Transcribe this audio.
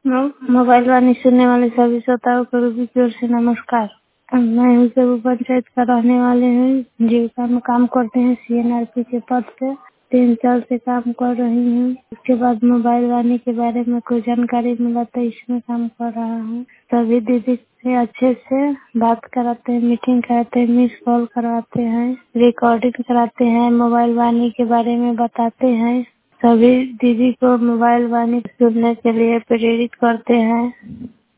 Mobile वाणी सुनने वाले सभी श्रोताओं को रूबी की ओर से नमस्कार। मैं हुसेपुर पंचायत का रहने वाले हूँ। जीविका में काम करते हैं सीएनआरपी के पद पे 3 साल से काम कर रही हूँ। उसके बाद मोबाइल वाणी के बारे में कोई जानकारी मिला तो इसमें काम कर रहा हूँ। सभी दीदी से अच्छे से बात कराते हैं, मीटिंग कराते हैं, मिस कॉल करवाते हैं, रिकॉर्डिंग कराते हैं, मोबाइल वाणी के बारे में बताते हैं। सभी दीदी को मोबाइल वाणी सुनने के लिए प्रेरित करते हैं।